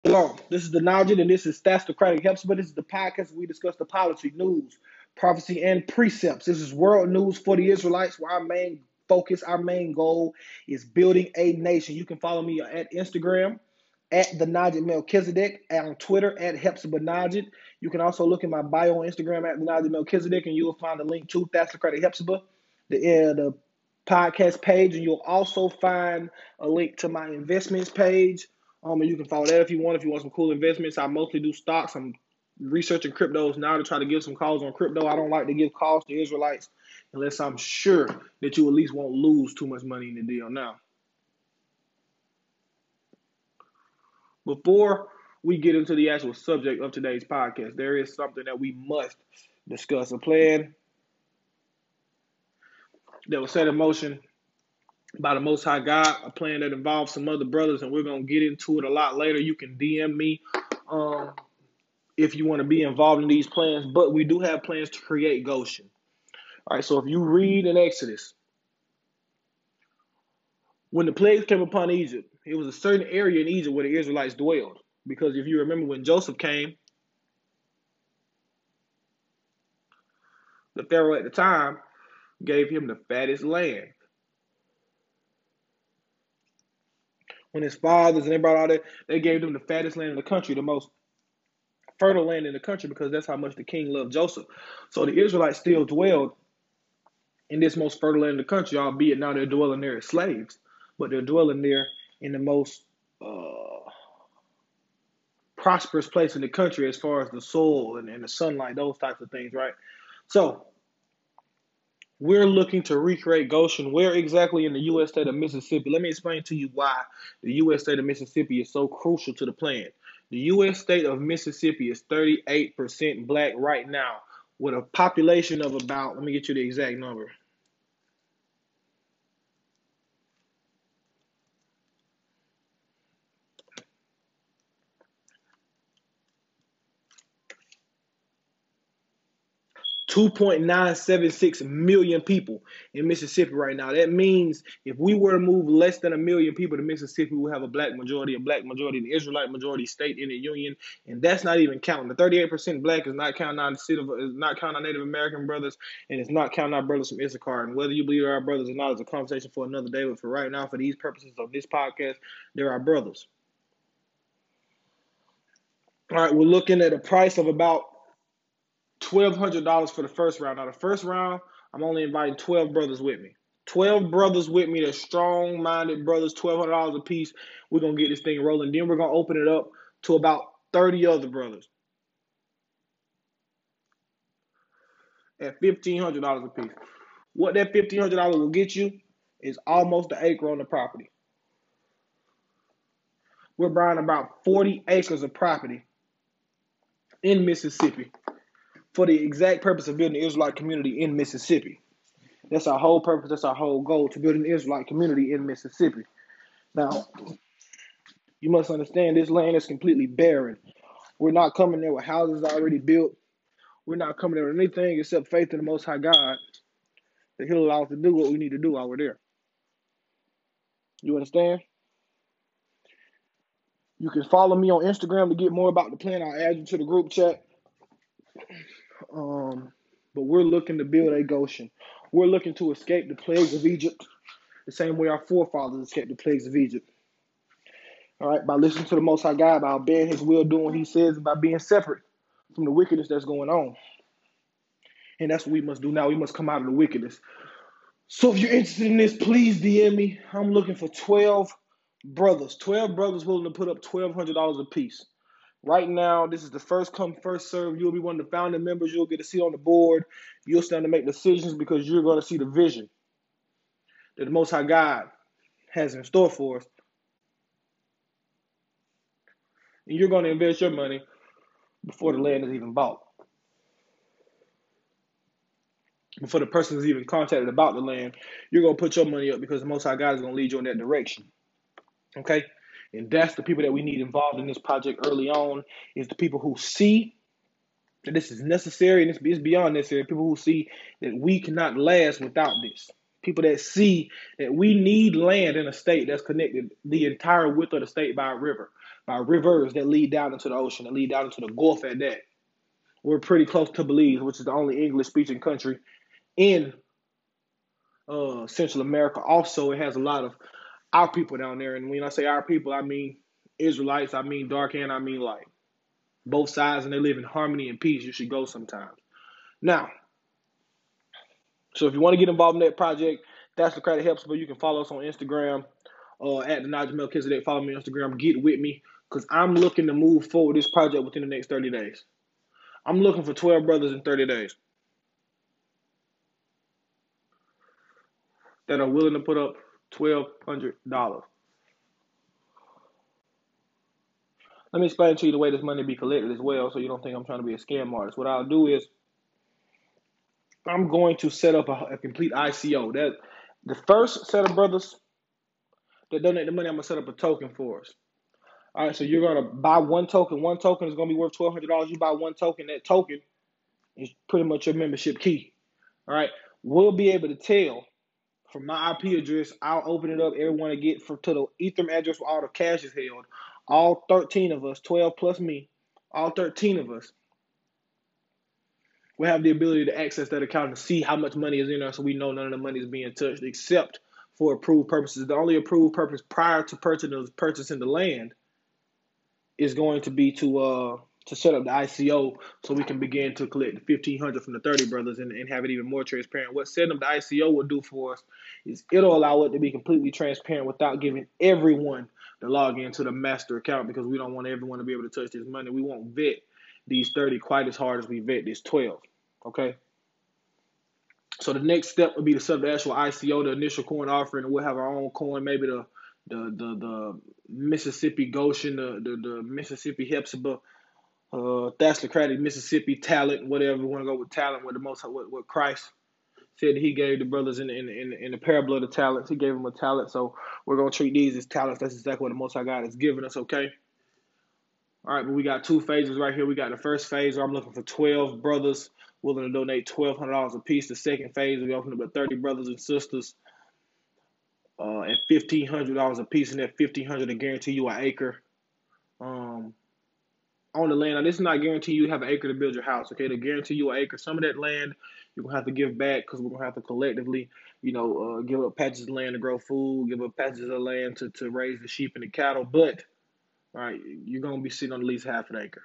Hello, this is the Najid, and this is Statocratic Helps, but this is the podcast where we discuss the policy, news, prophecy, and precepts. This is world news for the Israelites, where our main focus, our main goal is building a nation. You can follow me at Instagram at the Najid Melchizedek, and on Twitter at Hepzibah Najid. You can also look in my bio on Instagram at the Najid Melchizedek, and you will find a link to Statocratic Hepzibah, the podcast page, and you'll also find a link to my investments page. And you can follow that if you want. If you want some cool investments, I mostly do stocks. I'm researching cryptos now to try to give some calls on crypto. I don't like to give calls to Israelites unless I'm sure that you at least won't lose too much money in the deal. Now, before we get into the actual subject of today's podcast, there is something that we must discuss. A plan that was set in motion by the Most High God, a plan that involves some other brothers, and we're going to get into it a lot later. You can DM me if you want to be involved in these plans, but we do have plans to create Goshen. All right, so if you read in Exodus, when the plagues came upon Egypt, it was a certain area in Egypt where the Israelites dwelled. Because if you remember when Joseph came, the Pharaoh at the time gave him the fattest land. When his fathers and they brought all that, they gave them the fattest land in the country, the most fertile land in the country, because that's how much the king loved Joseph. So the Israelites still dwelled in this most fertile land in the country, albeit now they're dwelling there as slaves, but they're dwelling there in the most prosperous place in the country as far as the soil and the sunlight, those types of things, right? So we're looking to recreate Goshen. Where exactly in the U.S. state of Mississippi? Let me explain to you why the U.S. state of Mississippi is so crucial to the plan. The U.S. state of Mississippi is 38% black right now, with a population of about, let me get you the exact number. 2.976 million people in Mississippi right now. That means if we were to move less than 1 million people to Mississippi, we'll have a black majority, the Israelite majority state in the union, and that's not even counting. The 38% black is not counting our Native American brothers, and it's not counting our brothers from Issachar. And whether you believe they're our brothers or not is a conversation for another day. But for right now, for these purposes of this podcast, they're our brothers. All right, we're looking at a price of about $1,200 for the first round. Now, the first round, I'm only inviting 12 brothers with me. 12 brothers with me. They're strong-minded brothers, $1,200 a piece. We're going to get this thing rolling. Then we're going to open it up to about 30 other brothers at $1,500 a piece. What that $1,500 will get you is almost an acre on the property. We're buying about 40 acres of property in Mississippi for the exact purpose of building the Israelite community in Mississippi. That's our whole purpose. That's our whole goal, to build an Israelite community in Mississippi. Now, you must understand this land is completely barren. We're not coming there with houses already built. We're not coming there with anything except faith in the Most High God that He'll allow us to do what we need to do while we're there. You understand? You can follow me on Instagram to get more about the plan. I'll add you to the group chat. But we're looking to build a Goshen. We're looking to escape the plagues of Egypt the same way our forefathers escaped the plagues of Egypt. All right, by listening to the Most High God, by obeying His will, doing what He says, by being separate from the wickedness that's going on. And that's what we must do now. We must come out of the wickedness. So if you're interested in this, please DM me. I'm looking for 12 brothers. 12 brothers willing to put up $1,200 a piece. Right now, this is the first come, first serve. You'll be one of the founding members. You'll get a seat on the board. You'll stand to make decisions because you're going to see the vision that the Most High God has in store for us. And you're going to invest your money before the land is even bought. Before the person is even contacted about the land, you're going to put your money up because the Most High God is going to lead you in that direction. Okay? And that's the people that we need involved in this project early on, is the people who see that this is necessary and it's beyond necessary. People who see that we cannot last without this. People that see that we need land in a state that's connected the entire width of the state by a river. by rivers that lead down into the ocean, that lead down into the Gulf at that. We're pretty close to Belize, which is the only English-speaking country in Central America. Also, it has a lot of our people down there. And when I say our people, I mean Israelites, I mean dark and I mean light. Both sides, and they live in harmony and peace. You should go sometimes. Now, so if you want to get involved in that project, that's Socratic Helps, but you can follow us on Instagram at the Nigel Melchizedek. Follow me on Instagram. Get with me because I'm looking to move forward this project within the next 30 days. I'm looking for 12 brothers in 30 days that are willing to put up $1,200. Let me explain to you the way this money be collected as well so you don't think I'm trying to be a scam artist. What I'll do is I'm going to set up a complete ICO. That the first set of brothers that donate the money, I'm going to set up a token for us. All right, so you're going to buy one token. One token is going to be worth $1,200. You buy one token. That token is pretty much your membership key. All right, we'll be able to tell from my IP address. I'll open it up. Everyone to get to the Ethereum address where all the cash is held. All 13 of us, 12 plus me, all 13 of us will have the ability to access that account and see how much money is in there so we know none of the money is being touched except for approved purposes. The only approved purpose prior to purchasing the land is going to be to set up the ICO so we can begin to collect the $1,500 from the 30 brothers and have it even more transparent. What setting up the ICO will do for us is it'll allow it to be completely transparent without giving everyone the login to the master account because we don't want everyone to be able to touch this money. We won't vet these 30 quite as hard as we vet this 12. Okay? So the next step would be to set up the actual ICO, the initial coin offering, and we'll have our own coin, maybe the Mississippi Goshen, the Mississippi Hepzibah, Thessalocratic Mississippi talent, whatever we want to go with talent, what Christ said he gave the brothers in the parable of the talents. He gave them a talent, so we're gonna treat these as talents. That's exactly what the Most High God has given us. Okay. All right, but we got two phases right here. We got the first phase where I'm looking for 12 brothers willing to donate $1,200 a piece. The second phase, we open up to 30 brothers and sisters at $1,500 a piece, and that $1,500 to guarantee you an acre on the land. Now, this is not guarantee you have an acre to build your house, okay? To guarantee you an acre. Some of that land you're going to have to give back because we're going to have to collectively, give up patches of land to grow food, give up patches of land to raise the sheep and the cattle. But, all right, you're going to be sitting on at least half an acre.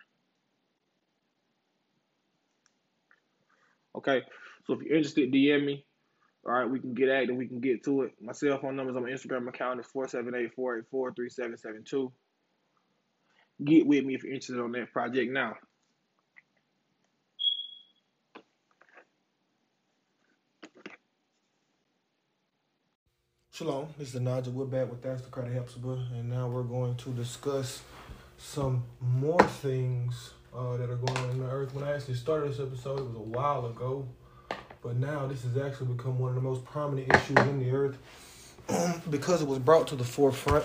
Okay? So if you're interested, DM me. All right, we can get active. We can get to it. My cell phone number is on my Instagram account. It's 478-484-3772. Get with me if you're interested on that project now. Shalom, this is Nigel. We're back with Socratic Hepzibah, and now we're going to discuss some more things that are going on in the earth. When I actually started this episode, it was a while ago, but now this has actually become one of the most prominent issues in the earth because it was brought to the forefront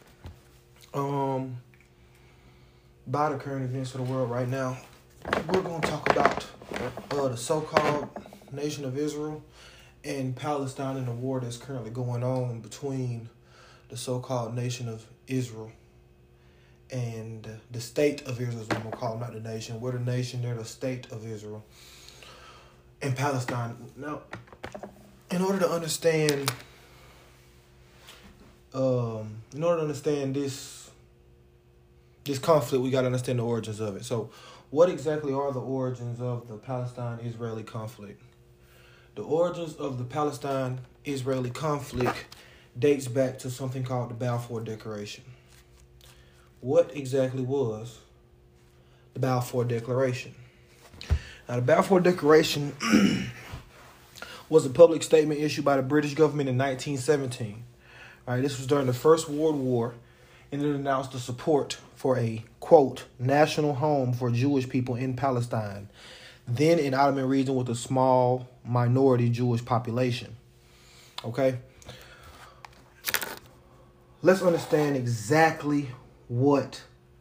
by the current events of the world right now. We're going to talk about the so-called nation of Israel and Palestine and the war that's currently going on between the so-called nation of Israel and the state of Israel, as we're going to call them, not the nation. We're the nation, they're the state of Israel and Palestine. Now, in order to understand this conflict, we got to understand the origins of it. So, what exactly are the origins of the Palestine-Israeli conflict? The origins of the Palestine-Israeli conflict dates back to something called the Balfour Declaration. What exactly was the Balfour Declaration? Now, the Balfour Declaration was a public statement issued by the British government in 1917. All right, this was during the First World War, and it announced the support for a, quote, national home for Jewish people in Palestine, then in Ottoman region with a small minority Jewish population. Okay? Let's understand exactly what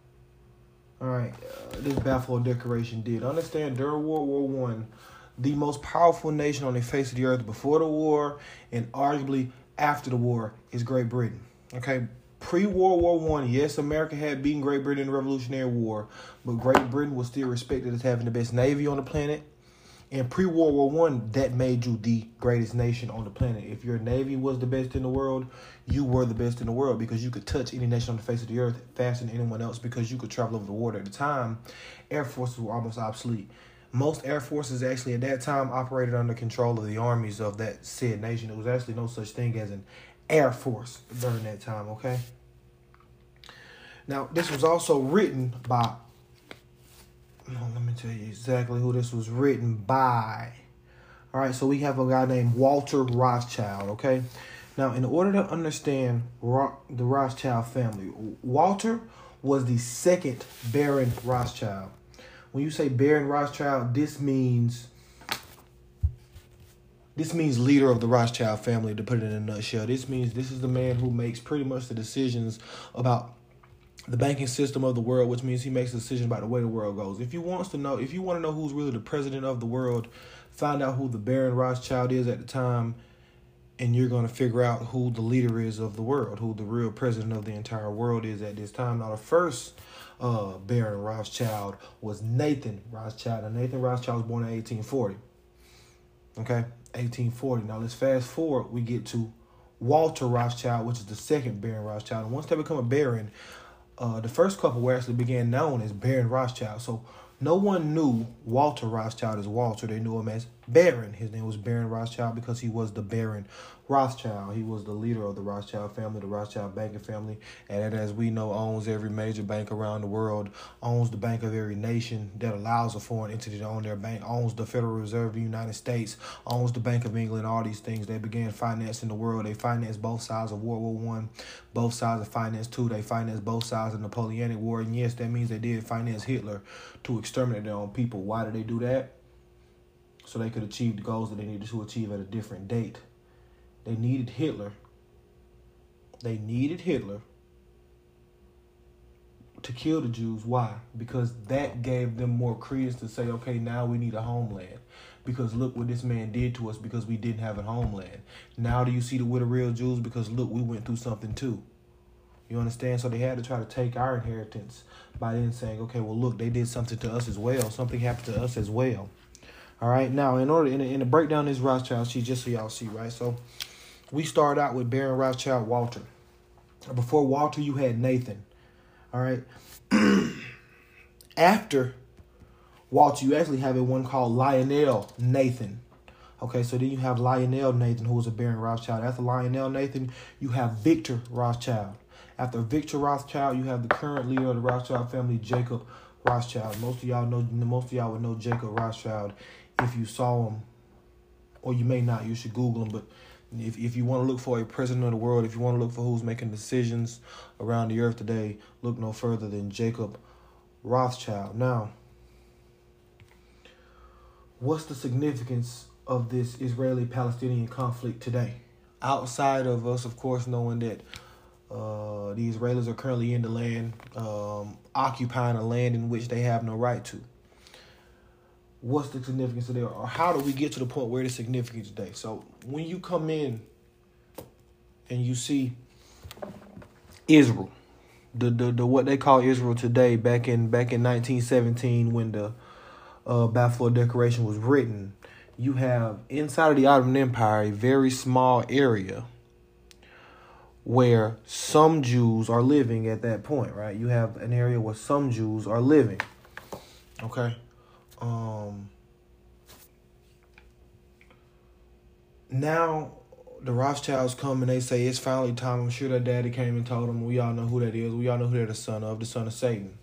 this Balfour Declaration did. Understand during World War I, the most powerful nation on the face of the earth before the war and arguably after the war is Great Britain. Okay? Pre-World War One, yes, America had beaten Great Britain in the Revolutionary War, but Great Britain was still respected as having the best navy on the planet. And pre-World War One, that made you the greatest nation on the planet. If your navy was the best in the world, you were the best in the world because you could touch any nation on the face of the earth faster than anyone else because you could travel over the water. At the time, air forces were almost obsolete. Most air forces actually at that time operated under control of the armies of that said nation. There was actually no such thing as an air force during that time, okay? Now, this was also written by, let me tell you exactly who this was written by. All right, so we have a guy named Walter Rothschild, okay? Now, in order to understand the Rothschild family, Walter was the second Baron Rothschild. When you say Baron Rothschild, this means leader of the Rothschild family, to put it in a nutshell. This means this is the man who makes pretty much the decisions about the banking system of the world, which means he makes a decision about the way the world goes. If you want to know who's really the president of the world, find out who the Baron Rothschild is at the time, and you're going to figure out who the leader is of the world, who the real president of the entire world is at this time. Now, the first Baron Rothschild was Nathan Rothschild, and Nathan Rothschild was born in 1840. Okay, 1840. Now, let's fast forward. We get to Walter Rothschild, which is the second Baron Rothschild. And once they become a baron, the first couple were actually began known as Baron Rothschild. So no one knew Walter Rothschild as Walter. They knew him as Baron. His name was Baron Rothschild because he was the Baron Rothschild. He was the leader of the Rothschild family, the Rothschild banking family. And as we know, owns every major bank around the world, owns the bank of every nation that allows a foreign entity to own their bank, owns the Federal Reserve of the United States, owns the Bank of England, all these things. They began financing the world. They financed both sides of World War One, both sides of finance two. They financed both sides of the Napoleonic War. And yes, that means they did finance Hitler to exterminate their own people. Why did they do that? So they could achieve the goals that they needed to achieve at a different date. They needed Hitler. They needed Hitler to kill the Jews. Why? Because that gave them more credence to say, okay, now we need a homeland. Because look what this man did to us because we didn't have a homeland. Now do you see we're the real Jews? Because look, we went through something too. You understand? So they had to try to take our inheritance by then saying, okay, well, look, they did something to us as well. Something happened to us as well. All right. Now, in to break down this Rothschild sheet, just so y'all see, right? So we start out with Baron Rothschild Walter. Before Walter, you had Nathan. All right. After Walter, you actually have one called Lionel Nathan. Okay, so then you have Lionel Nathan, who was a Baron Rothschild. After Lionel Nathan, you have Victor Rothschild. After Victor Rothschild, you have the current leader of the Rothschild family, Jacob Rothschild. Most of y'all would know Jacob Rothschild if you saw him, or you may not. You should Google him. But if you want to look for a president of the world, if you want to look for who's making decisions around the earth today, look no further than Jacob Rothschild. Now, what's the significance of this Israeli-Palestinian conflict today? Outside of us, of course, knowing that the Israelis are currently in the land, occupying a land in which they have no right to. What's the significance of that? Or how do we get to the point where it's significant today? So when you come in and you see Israel, the what they call Israel today, back in 1917 when the Balfour Declaration was written, you have inside of the Ottoman Empire a very small area where some Jews are living at that point, right? You have an area where some Jews are living. Okay. Now the Rothschilds come and they say it's finally time. I'm sure their daddy came and told them. We all know who that is. We all know who they're the son of Satan.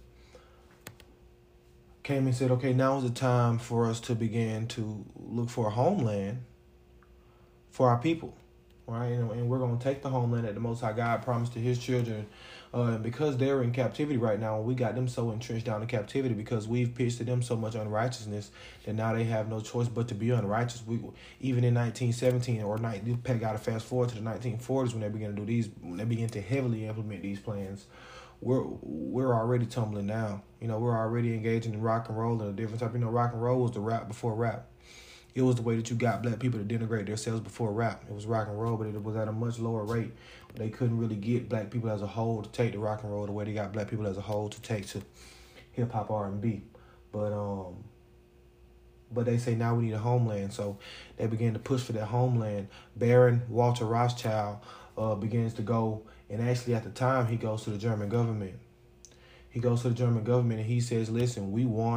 Came and said, okay, now is the time for us to begin to look for a homeland for our people, right? And we're going to take the homeland that the Most High God promised to his children. And because they're in captivity right now, we got them so entrenched down in captivity because we've pitched to them so much unrighteousness that now they have no choice but to be unrighteous. Even in 1917 you got to fast forward to the 1940s when they begin to heavily implement these plans. We're already tumbling down. We're already engaging in rock and roll and a different type. Rock and roll was the rap before rap. It was the way that you got black people to denigrate themselves before rap. It was rock and roll, but it was at a much lower rate. They couldn't really get black people as a whole to take the rock and roll the way they got black people as a whole to take to hip hop R&B. But they say now we need a homeland, so they began to push for that homeland. Baron Walter Rothschild begins to go, and actually at the time he goes to the German government. He goes to the German government and he says, "Listen,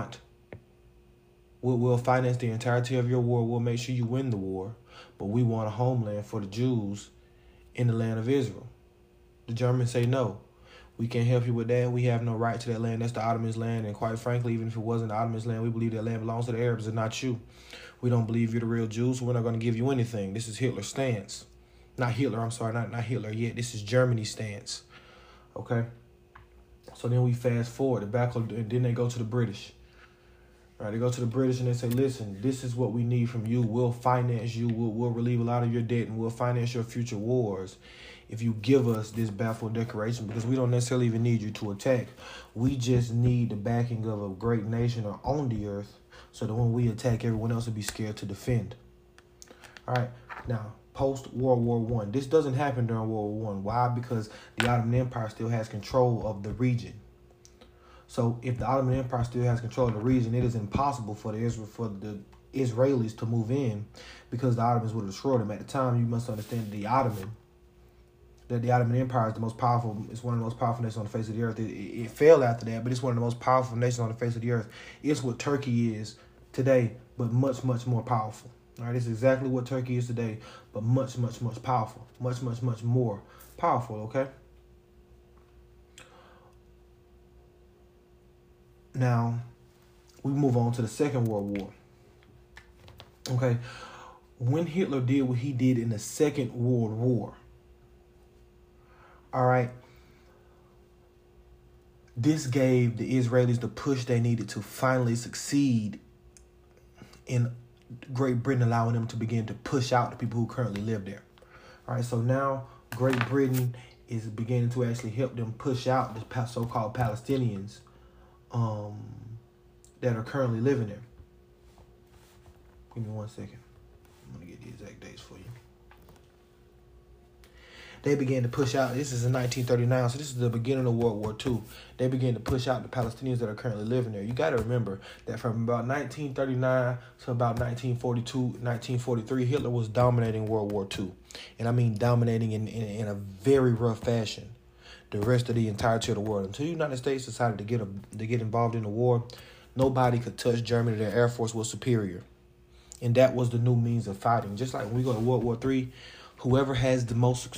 we'll finance the entirety of your war. We'll make sure you win the war, but we want a homeland for the Jews in the land of Israel." The Germans say, "No, we can't help you with that. We have no right to that land. That's the Ottomans' land. And quite frankly, even if it wasn't the Ottomans' land, we believe that land belongs to the Arabs and not you. We don't believe you're the real Jews, so we're not going to give you anything." This is Hitler's stance. Not Hitler yet. This is Germany's stance. Okay? So then we fast forward. And then they go to the British. All right, they go to the British and they say, "Listen, this is what we need from you. We'll finance you. We'll relieve a lot of your debt and we'll finance your future wars if you give us this Balfour Declaration, because we don't necessarily even need you to attack. We just need the backing of a great nation or on the earth so that when we attack, everyone else will be scared to defend." All right, now, post-World War I. This doesn't happen during World War I. Why? Because the Ottoman Empire still has control of the region. So if the Ottoman Empire still has control of the region, it is impossible for the Israelis to move in because the Ottomans would have destroyed them. At the time, you must understand the Ottoman Empire is the most powerful. It's one of the most powerful nations on the face of the earth. It fell after that, but it's one of the most powerful nations on the face of the earth. It's what Turkey is today, but much, much more powerful. All right, it's exactly what Turkey is today, but much, much, much powerful. Much, much, much more powerful, okay? Now, we move on to the Second World War. Okay, when Hitler did what he did in the Second World War, all right, this gave the Israelis the push they needed to finally succeed in Great Britain, allowing them to begin to push out the people who currently live there. All right, so now Great Britain is beginning to actually help them push out the so-called Palestinians that are currently living there. Give me 1 second. I'm going to get the exact dates for you. They began to push out. This is in 1939, so this is the beginning of World War II. They began to push out the Palestinians that are currently living there. You got to remember that from about 1939 to about 1942, 1943, Hitler was dominating World War II. And I mean dominating in a very rough fashion the rest of the entirety of the world. Until the United States decided to get involved in the war, nobody could touch Germany. Their Air Force was superior. And that was the new means of fighting. Just like when we go to World War III, whoever has the most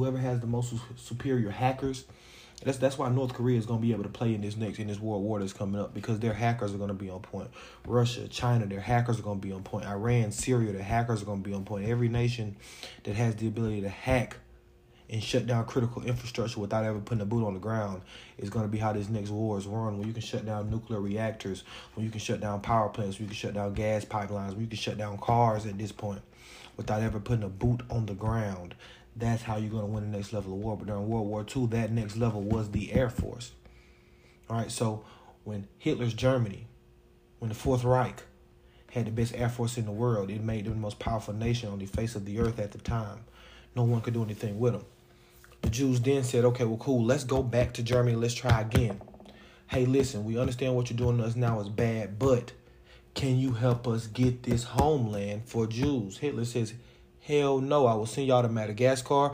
superior hackers, that's why North Korea is going to be able to play in this World War that's coming up, because their hackers are going to be on point. Russia, China, their hackers are going to be on point. Iran, Syria, their hackers are going to be on point. Every nation that has the ability to hack and shut down critical infrastructure without ever putting a boot on the ground is going to be how this next war is run. When you can shut down nuclear reactors, when you can shut down power plants, when you can shut down gas pipelines, when you can shut down cars at this point without ever putting a boot on the ground. That's how you're going to win the next level of war. But during World War II, that next level was the Air Force. All right, so when Hitler's Germany, when the Fourth Reich had the best Air Force in the world, it made them the most powerful nation on the face of the earth at the time. No one could do anything with them. The Jews then said, okay, well, cool, let's go back to Germany. Let's try again. Hey, listen, we understand what you're doing to us now is bad, but can you help us get this homeland for Jews? Hitler says, hell no, I will send y'all to Madagascar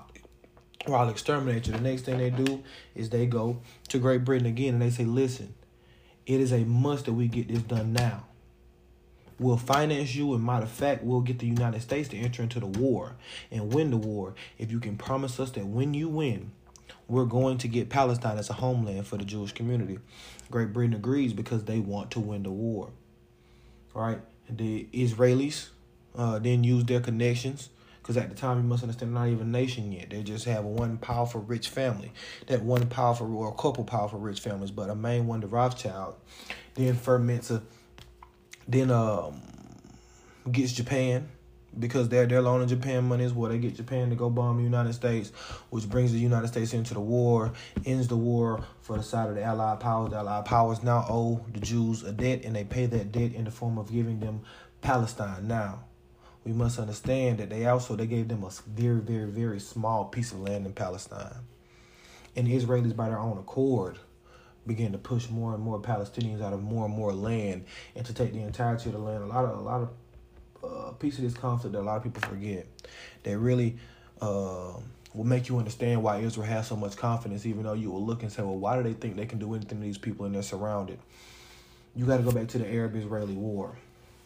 or I'll exterminate you. The next thing they do is they go to Great Britain again and they say, listen, it is a must that we get this done now. We'll finance you, and matter of fact, we'll get the United States to enter into the war and win the war if you can promise us that when you win, we're going to get Palestine as a homeland for the Jewish community. Great Britain agrees because they want to win the war. All right, the Israelis then use their connections, because at the time, you must understand, they're not even a nation yet. They just have one powerful rich family. That one powerful, or a couple powerful rich families, but a main one, the Rothschild, then ferments gets Japan, because they're loaning Japan money as well. They get Japan to go bomb the United States, which brings the United States into the war, ends the war for the side of the Allied powers. The Allied powers now owe the Jews a debt, and they pay that debt in the form of giving them Palestine. Now, we must understand that they gave them a very, very, very small piece of land in Palestine. And the Israelis, by their own accord, began to push more and more Palestinians out of more and more land and to take the entirety of the land. A lot of piece of this conflict that a lot of people forget. That really will make you understand why Israel has so much confidence, even though you will look and say, well, why do they think they can do anything to these people and they're surrounded? You got to go back to the Arab-Israeli War.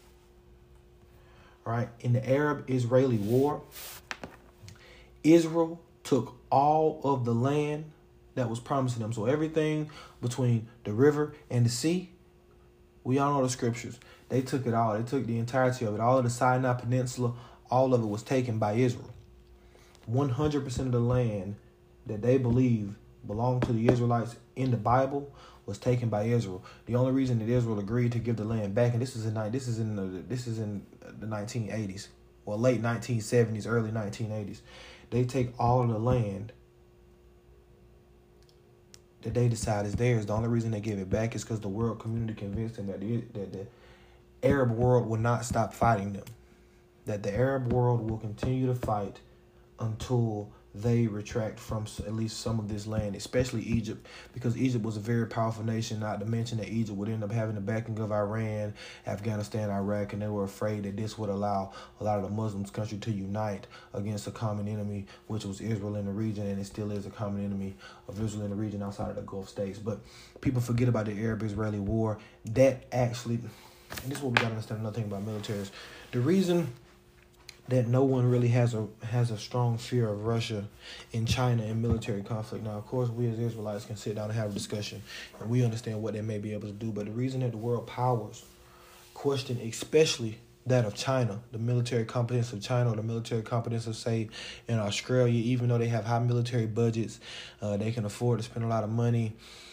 All right, in the Arab-Israeli War, Israel took all of the land that was promised to them. So everything between the river and the sea, we all know the scriptures. They took it all. They took the entirety of it. All of the Sinai Peninsula, all of it was taken by Israel. 100% of the land that they believe belonged to the Israelites in the Bible was taken by Israel. The only reason that Israel agreed to give the land back, and this is in the 1980s, well, late 1970s, early 1980s, they take all of the land that they decide is theirs. The only reason they give it back is because the world community convinced them that the Arab world will not stop fighting them. That the Arab world will continue to fight until they retract from at least some of this land, especially Egypt, because Egypt was a very powerful nation, not to mention that Egypt would end up having the backing of Iran, Afghanistan, Iraq, and they were afraid that this would allow a lot of the Muslims country to unite against a common enemy, which was Israel in the region, and it still is a common enemy of Israel in the region outside of the Gulf states. But people forget about the Arab-Israeli War. That actually, and this is what we got to understand another thing about militaries. The reason that no one really has a strong fear of Russia and China in military conflict. Now, of course, we as Israelites can sit down and have a discussion, and we understand what they may be able to do. But the reason that the world powers question, especially that of China, the military competence of China or the military competence of, say, in Australia, even though they have high military budgets, they can afford to spend a lot of money.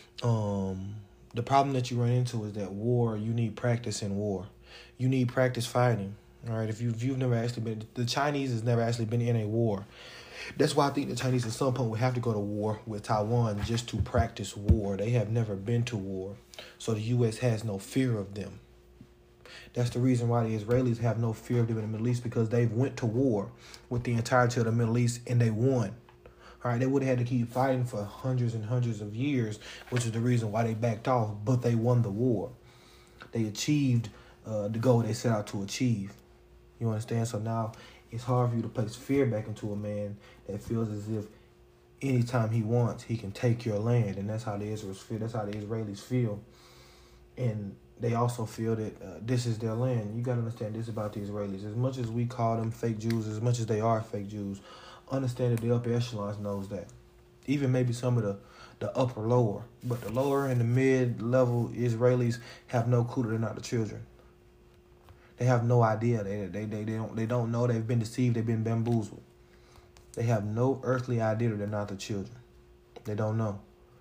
The problem that you run into is that war, you need practice in war. You need practice fighting. All right, if you've never actually been, the Chinese has never actually been in a war. That's why I think the Chinese at some point will have to go to war with Taiwan just to practice war. They have never been to war, so the U.S. has no fear of them. That's the reason why the Israelis have no fear of them in the Middle East, because they've went to war with the entirety of the Middle East and they won. All right, they would have had to keep fighting for hundreds and hundreds of years, which is the reason why they backed off, but they won the war. They achieved the goal they set out to achieve. You understand? So now it's hard for you to place fear back into a man that feels as if anytime he wants, he can take your land. And that's how the Israelis feel. That's how the Israelis feel. And they also feel that this is their land. You got to understand this about the Israelis. As much as we call them fake Jews, as much as they are fake Jews, understand that the upper echelons knows that. Even maybe some of the upper lower. But the lower and the mid-level Israelis have no clue that they're not the children. They have no idea. They don't know. They've been deceived. They've been bamboozled. They have no earthly idea that they're not the children. They don't know.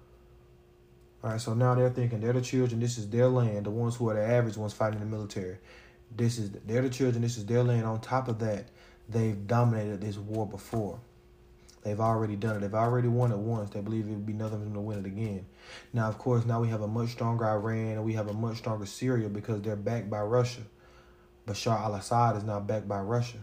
All right, so now they're thinking they're the children. This is their land. The ones who are the average ones fighting in the military. They're the children. This is their land. On top of that, they've dominated this war before. They've already done it. They've already won it once. They believe it would be nothing for them to win it again. Now, of course, now we have a much stronger Iran and we have a much stronger Syria because they're backed by Russia. Bashar al-Assad is now backed by Russia.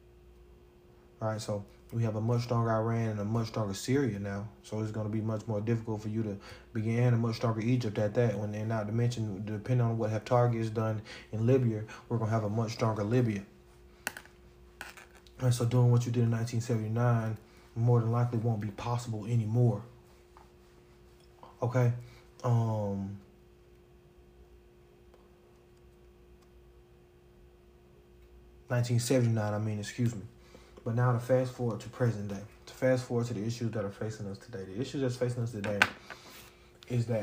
All right, so we have a much stronger Iran and a much stronger Syria now. So it's going to be much more difficult for you to begin, and a much stronger Egypt at that. When they're not to mention, depending on what Haftar gets done in Libya, we're going to have a much stronger Libya. All right, so doing what you did in 1979 more than likely won't be possible anymore. Okay? 1979, excuse me. But now to fast forward to present day. To fast forward to the issues that are facing us today. The issue that's facing us today is that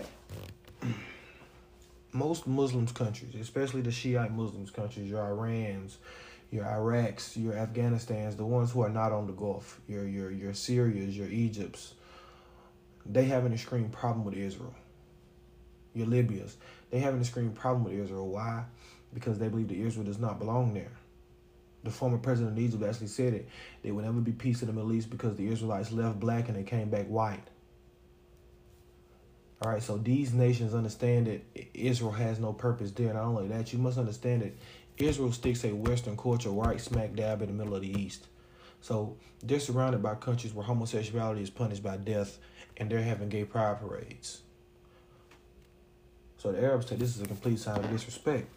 most Muslims countries, especially the Shiite Muslims countries, your Irans, your Iraqs, your Afghanistans, the ones who are not on the Gulf, your Syrias, your Egypts, they have an extreme problem with Israel. Your Libyas, they have an extreme problem with Israel. Why? Because they believe that Israel does not belong there. The former president of Egypt actually said it. There would never be peace in the Middle East because the Israelites left black and they came back white. All right, so these nations understand that Israel has no purpose there. Not only that, you must understand that Israel sticks a Western culture right smack dab in the middle of the East. So they're surrounded by countries where homosexuality is punished by death, and they're having gay pride parades. So the Arabs say this is a complete sign of disrespect.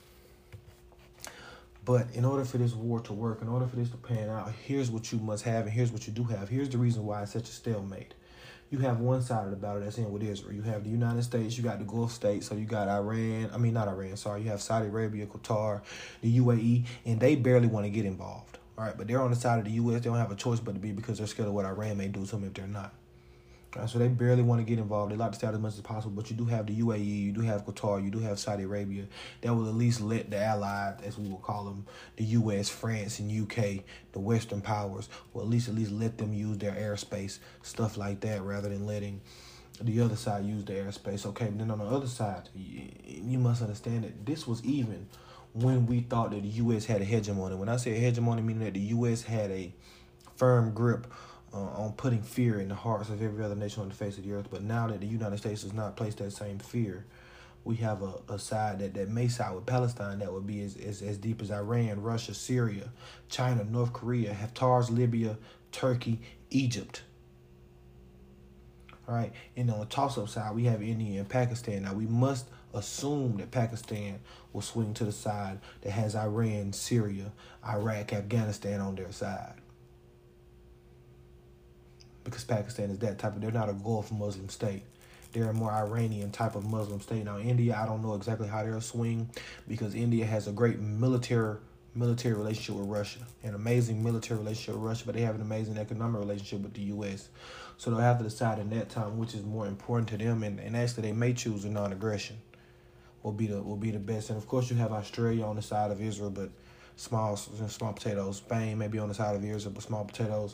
But in order for this war to work, in order for this to pan out, here's what you must have, and here's what you do have. Here's the reason why it's such a stalemate. You have one side of the battle that's in with Israel. You have the United States, you got the Gulf states, so you got you have Saudi Arabia, Qatar, the UAE, and they barely want to get involved. All right, but they're on the side of the U.S. They don't have a choice but to be, because they're scared of what Iran may do to them if they're not. All right, so they barely want to get involved. They like to stay out as much as possible, but you do have the UAE, you do have Qatar, you do have Saudi Arabia. That will at least let the allied, as we will call them, the U.S., France, and UK, the Western powers, will at least let them use their airspace, stuff like that, rather than letting the other side use the airspace. Okay, but then on the other side, you must understand that this was even when we thought that the U.S. had a hegemony. When I say hegemony, meaning that the U.S. had a firm grip on putting fear in the hearts of every other nation on the face of the earth. But now that the United States does not place that same fear, we have a side that may side with Palestine that would be as deep as Iran, Russia, Syria, China, North Korea, Haftar's Libya, Turkey, Egypt. All right, and on the toss-up side, we have India and Pakistan. Now, we must assume that Pakistan will swing to the side that has Iran, Syria, Iraq, Afghanistan on their side. Because Pakistan is that type of, they're not a Gulf Muslim state. They're a more Iranian type of Muslim state. Now, India, I don't know exactly how they'll swing, because India has a great military relationship with Russia, an amazing military relationship with Russia, but they have an amazing economic relationship with the U.S. So they'll have to decide in that time which is more important to them, and actually they may choose a non-aggression. Will be the best. And of course you have Australia on the side of Israel, but small potatoes. Spain may be on the side of Israel, but small potatoes.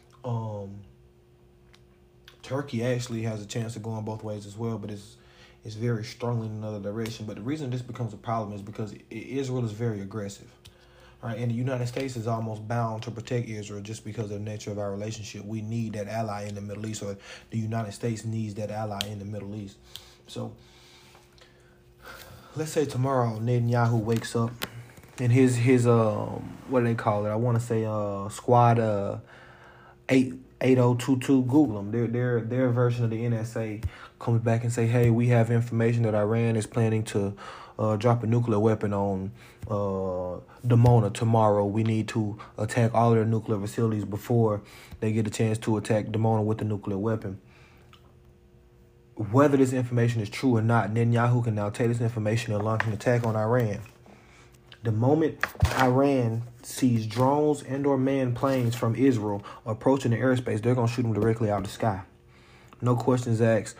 Turkey actually has a chance of going both ways as well, but it's very strongly in another direction. But the reason this becomes a problem is because Israel is very aggressive. All right, and the United States is almost bound to protect Israel just because of the nature of our relationship. We need that ally in the Middle East, or the United States needs that ally in the Middle East. So let's say tomorrow Netanyahu wakes up and his what do they call it? I want to say Squad 8022. Google them. Their version of the NSA comes back and say, hey, we have information that Iran is planning to drop a nuclear weapon on Dimona tomorrow. We need to attack all of their nuclear facilities before they get a chance to attack Dimona with a nuclear weapon. Whether this information is true or not, Netanyahu can now take this information and launch an attack on Iran. The moment Iran sees drones and or manned planes from Israel approaching the airspace, they're going to shoot them directly out of the sky. No questions asked.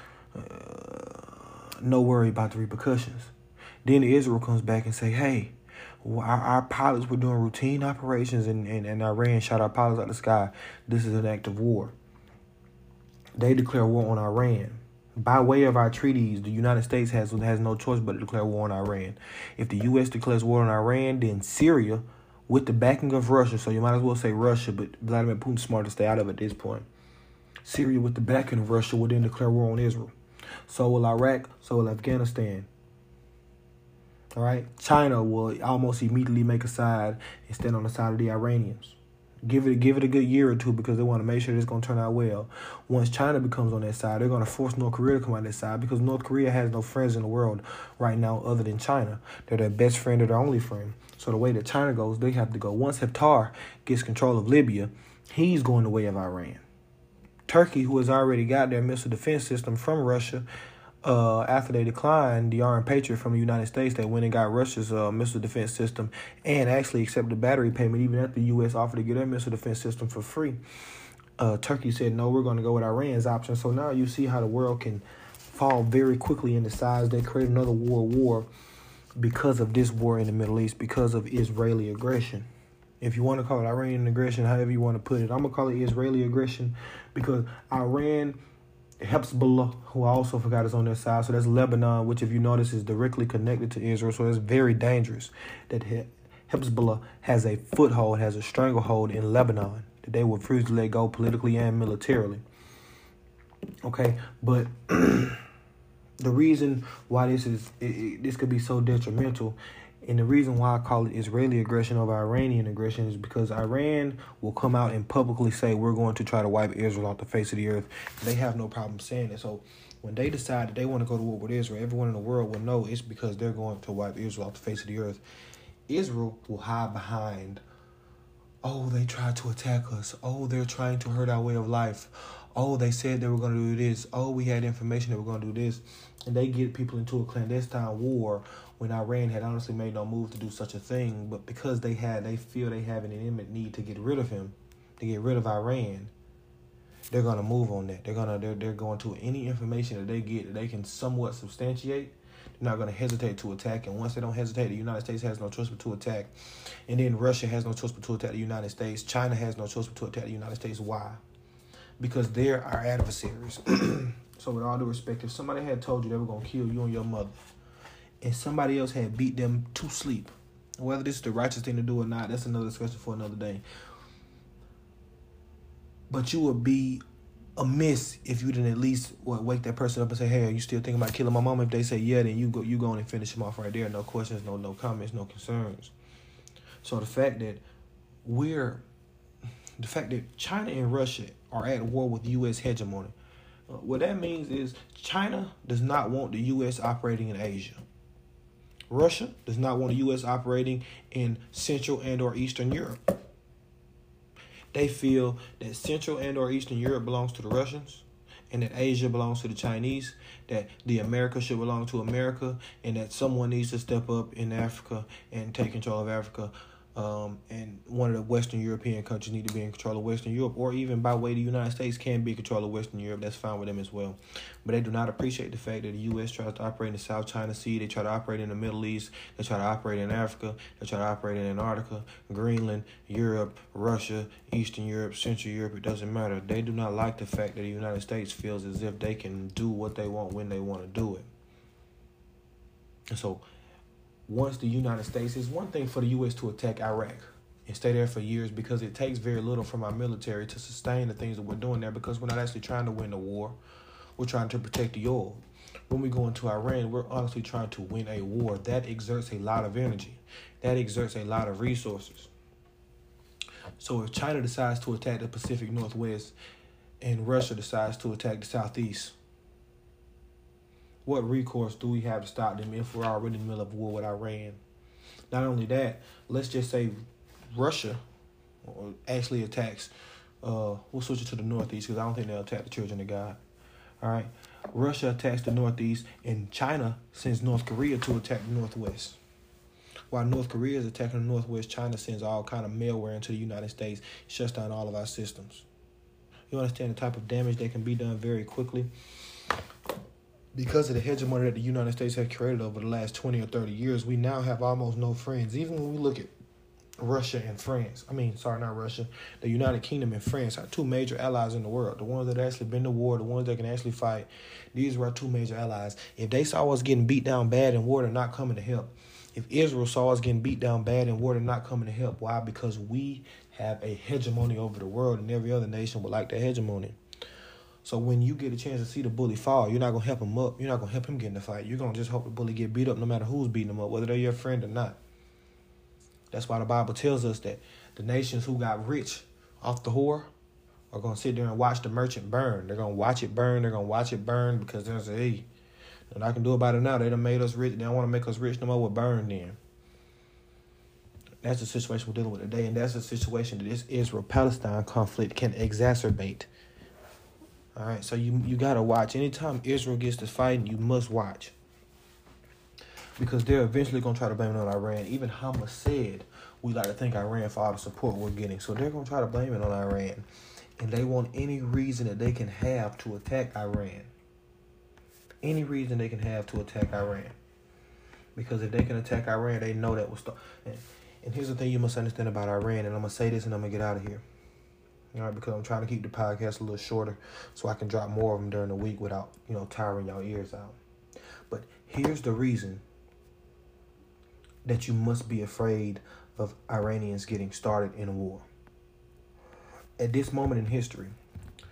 No worry about the repercussions. Then Israel comes back and say, hey, our pilots were doing routine operations and Iran shot our pilots out of the sky. This is an act of war. They declare war on Iran. By way of our treaties, the United States has no choice but to declare war on Iran. If the U.S. declares war on Iran, then Syria, with the backing of Russia, so you might as well say Russia, but Vladimir Putin's smart to stay out of it at this point. Syria, with the backing of Russia, will then declare war on Israel. So will Iraq, so will Afghanistan. All right? China will almost immediately make a side and stand on the side of the Iranians. Give it a good year or two, because they want to make sure it's going to turn out well. Once China becomes on that side, they're going to force North Korea to come on that side, because North Korea has no friends in the world right now other than China. They're their best friend or their only friend. So the way that China goes, they have to go. Once Haftar gets control of Libya, he's going the way of Iran. Turkey, who has already got their missile defense system from Russia, after they declined the Iron Patriot from the United States, they went and got Russia's missile defense system and actually accepted battery payment even after the U.S. offered to get their missile defense system for free. Turkey said, no, we're going to go with Iran's option. So now you see how the world can fall very quickly into size. They create another war because of this war in the Middle East, because of Israeli aggression. If you want to call it Iranian aggression, however you want to put it, I'm going to call it Israeli aggression, because Iran, Hezbollah, who I also forgot is on their side. So that's Lebanon, which if you notice is directly connected to Israel. So it's very dangerous that Hezbollah has a foothold, has a stranglehold in Lebanon that they will refuse to let go politically and militarily. Okay, but the reason why this could be so detrimental And the reason why I call it Israeli aggression over Iranian aggression is because Iran will come out and publicly say we're going to try to wipe Israel off the face of the earth. They have no problem saying it. So when they decide that they want to go to war with Israel, everyone in the world will know it's because they're going to wipe Israel off the face of the earth. Israel will hide behind, oh, they tried to attack us. Oh, they're trying to hurt our way of life. Oh, they said they were going to do this. Oh, we had information that we're going to do this. And they get people into a clandestine war when Iran had honestly made no move to do such a thing. But because they feel they have an imminent need to get rid of him, to get rid of Iran, they're going to move on that. They're going to any information that they get that they can somewhat substantiate. They're not going to hesitate to attack. And once they don't hesitate, the United States has no choice but to attack. And then Russia has no choice but to attack the United States. China has no choice but to attack the United States. Why? Because they're our adversaries. So with all due respect, if somebody had told you they were going to kill you and your mother, and somebody else had beat them to sleep, whether this is the righteous thing to do or not, that's another discussion for another day. But you would be amiss if you didn't at least wake that person up and say, hey, are you still thinking about killing my mom? If they say yeah, then you go and finish them off right there. No questions, no comments, no concerns. So the fact that China and Russia are at war with U.S. hegemony, what that means is China does not want the U.S. operating in Asia. Russia does not want the U.S. operating in Central and or Eastern Europe. They feel that Central and or Eastern Europe belongs to the Russians, and that Asia belongs to the Chinese, that the America should belong to America, and that someone needs to step up in Africa and take control of Africa. And one of the Western European countries need to be in control of Western Europe, or even by way the United States can be in control of Western Europe. That's fine with them as well. But they do not appreciate the fact that the U.S. tries to operate in the South China Sea. They try to operate in the Middle East. They try to operate in Africa. They try to operate in Antarctica, Greenland, Europe, Russia, Eastern Europe, Central Europe. It doesn't matter. They do not like the fact that the United States feels as if they can do what they want when they want to do it. And so once the United States, it's one thing for the U.S. to attack Iraq and stay there for years, because it takes very little from our military to sustain the things that we're doing there, because we're not actually trying to win the war. We're trying to protect the oil. When we go into Iran, we're honestly trying to win a war. That exerts a lot of energy. That exerts a lot of resources. So if China decides to attack the Pacific Northwest and Russia decides to attack the Southeast, what recourse do we have to stop them if we're already in the middle of war with Iran? Not only that, let's just say Russia actually attacks, we'll switch it to the Northeast because I don't think they'll attack the children of God. All right. Russia attacks the Northeast, and China sends North Korea to attack the Northwest. While North Korea is attacking the Northwest, China sends all kind of malware into the United States, shuts down all of our systems. You understand the type of damage that can be done very quickly? Because of the hegemony that the United States has created over the last 20 or 30 years, we now have almost no friends. Even when we look at Russia and France, not Russia, the United Kingdom and France are two major allies in the world. The ones that actually been to war, the ones that can actually fight. These were our two major allies. If they saw us getting beat down bad in war, they're not coming to help. If Israel saw us getting beat down bad in war, they're not coming to help. Why? Because we have a hegemony over the world, and every other nation would like that hegemony. So when you get a chance to see the bully fall, you're not going to help him up. You're not going to help him get in the fight. You're going to just hope the bully get beat up no matter who's beating him up, whether they're your friend or not. That's why the Bible tells us that the nations who got rich off the whore are going to sit there and watch the merchant burn. They're going to watch it burn. They're going to watch it burn because they're going to say, hey, and I can do about it now. They done made us rich. They don't want to make us rich no more. We'll burn then. That's the situation we're dealing with today, and that's the situation that this Israel-Palestine conflict can exacerbate. All right, so you got to watch. Anytime Israel gets to fighting, you must watch. Because they're eventually going to try to blame it on Iran. Even Hamas said, we like to thank Iran for all the support we're getting. So they're going to try to blame it on Iran. And they want any reason that they can have to attack Iran. Any reason they can have to attack Iran. Because if they can attack Iran, they know that will start. And here's the thing you must understand about Iran. And I'm going to say this and I'm going to get out of here. All right, because I'm trying to keep the podcast a little shorter so I can drop more of them during the week without, tiring y'all ears out. But here's the reason that you must be afraid of Iranians getting started in a war. At this moment in history,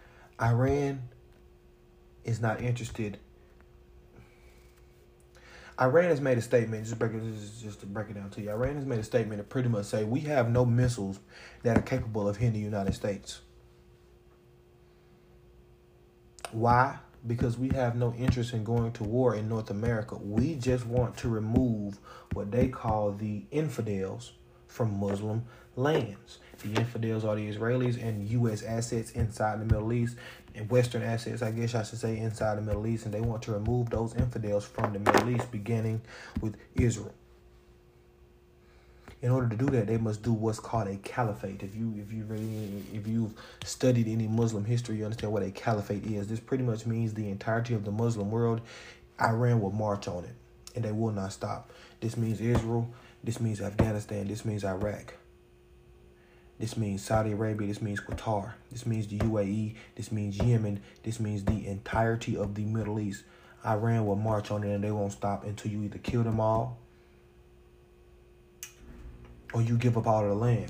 Iran is not interested. Iran has made a statement, just to break it down to you. Iran has made a statement to pretty much say, we have no missiles that are capable of hitting the United States. Why? Because we have no interest in going to war in North America. We just want to remove what they call the infidels from Muslim lands. The infidels are the Israelis and U.S. assets inside the Middle East, and Western assets, I guess I should say, inside the Middle East, and they want to remove those infidels from the Middle East, beginning with Israel. In order to do that, they must do what's called a caliphate. If you've studied any Muslim history, you understand what a caliphate is. This pretty much means the entirety of the Muslim world. Iran will march on it, and they will not stop. This means Israel. This means Afghanistan. This means Iraq. This means Saudi Arabia. This means Qatar. This means the UAE. This means Yemen. This means the entirety of the Middle East. Iran will march on it, and they won't stop until you either kill them all or you give up all of the land.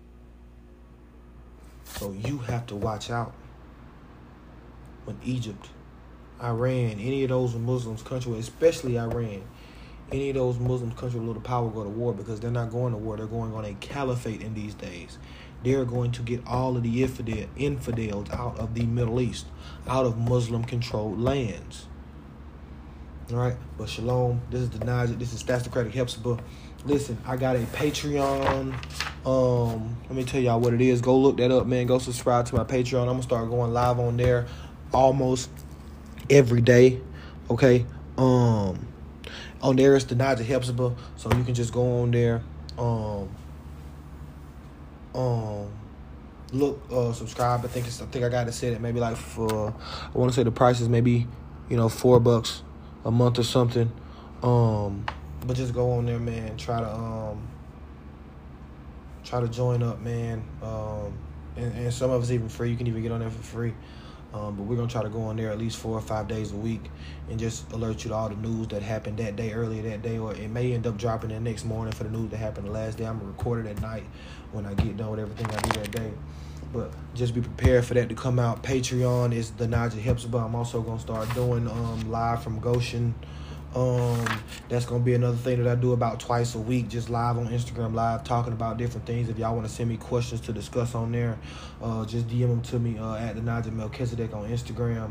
So you have to watch out when Egypt, Iran, any of those Muslims countries, especially Iran, any of those Muslim countries with a little power go to war, because they're not going to war. They're going on a caliphate in these days. They're going to get all of the infidels out of the Middle East, out of Muslim-controlled lands. All right? But shalom. This is the Najee. This is Stastocratic Hepzibah. Listen, I got a Patreon. Let me tell y'all what it is. Go look that up, man. Go subscribe to my Patreon. I'm going to start going live on there almost every day. Okay? On there it's the Najee Hepzibah. So you can just go on there. Look, subscribe. I think I got to say that maybe like for, I want to say the price is maybe, $4 a month or something. But just go on there, man. Try to join up, man. And some of it's even free. You can even get on there for free. But we're going to try to go on there at least 4 or 5 days a week and just alert you to all the news that happened that day, earlier that day, or it may end up dropping the next morning for the news that happened the last day. I'm going to record it at night when I get done with everything I do that day. But just be prepared for that to come out. Patreon is the Najee Hepzibah. I'm also going to start doing live from Goshen. That's going to be another thing that I do about twice a week, just live on Instagram Live, talking about different things. If y'all want to send me questions to discuss on there, just DM them to me at the Najee Melchizedek on Instagram.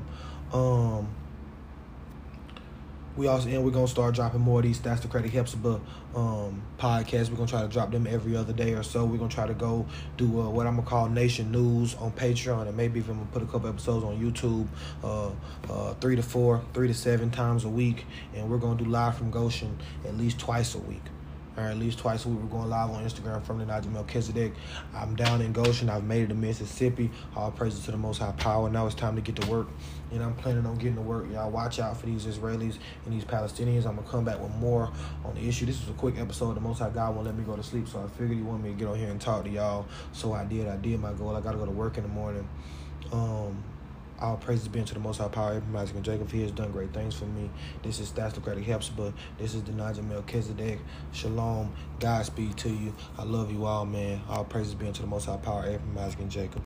We're going to start dropping more of these Stastocratic Hepzibah podcasts. We're going to try to drop them every other day or so. We're going to try to go do what I'm going to call Nation News on Patreon, and maybe even put a couple episodes on YouTube 3 to 7 times a week. And we're going to do live from Goshen at least twice a week. All right, at least twice a week. We're going live on Instagram from the Najee Melchizedek. I'm down in Goshen. I've made it to Mississippi. All praises to the Most High Power. Now it's time to get to work. And I'm planning on getting to work. Y'all watch out for these Israelis and these Palestinians. I'm going to come back with more on the issue. This was a quick episode. The Most High God won't let me go to sleep, so I figured he wanted me to get on here and talk to y'all. So I did. I did my goal. I got to go to work in the morning. All praises be unto the Most High Power, Abraham, Isaac, and Jacob. He has done great things for me. This is Stastocratic Hepzibah. This is the Najee Melchizedek. Shalom. Godspeed to you. I love you all, man. All praises be unto the Most High Power, Abraham, Isaac, and Jacob.